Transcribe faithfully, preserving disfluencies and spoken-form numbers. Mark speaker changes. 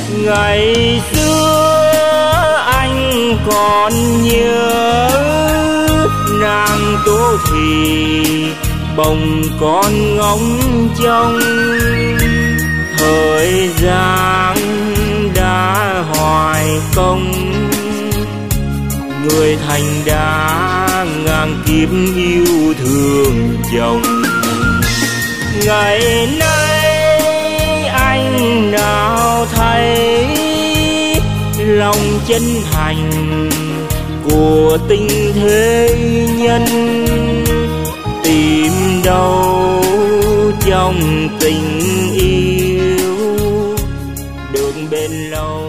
Speaker 1: Ngày xưa anh còn nhớ nàng Tố Thì bồng con ngóng trông. Thời gian đã hoài công, người thành đã ngàn kiếp yêu thương chồng. Ngày nay anh nào thấy lòng chân thành của tình thế nhân, tìm đâu trong tình yêu được bền lâu.